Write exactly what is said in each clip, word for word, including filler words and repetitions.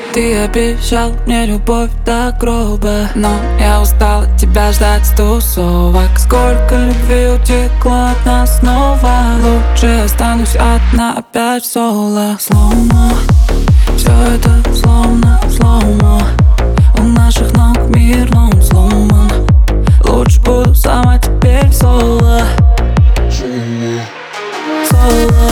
Ты обещал мне любовь до гроба, но я устал от тебя ждать с тусовок. Сколько любви утекло от нас снова. Лучше останусь одна опять в соло. Слоумо, все это словно слоумо. У наших ног мир лом сломан. Лучше буду сама теперь соло. Соло.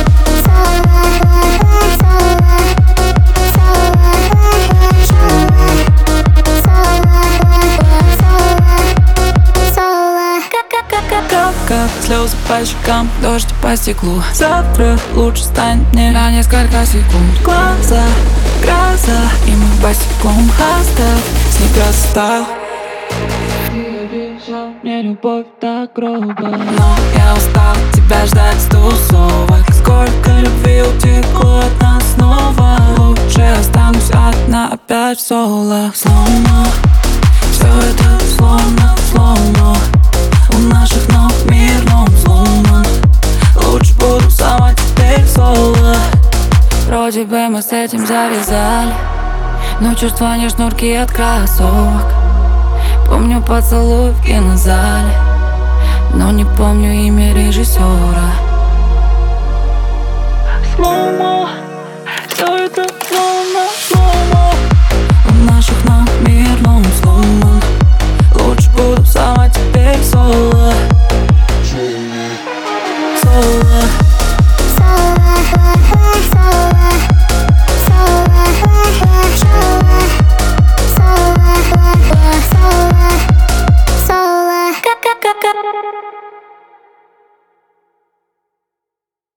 Как слезы по щекам, дождь по стеклу. Завтра лучше станет мне на несколько секунд. Глаза, гроза, и мы босиком. Оставь снега стал. Ты обещал мне любовь до гроба, но я устал от тебя ждать с тусовок. Сколько любви утекло от нас снова. Лучше останусь одна опять в соло. Слоумо, все это словно слоумо. У наших ног мир лом сломан. Лучше буду сама теперь соло. Вроде бы мы с этим завязали, но чувства не шнурки от кроссовок. Помню поцелуй в кинозале, но не помню имя режиссера.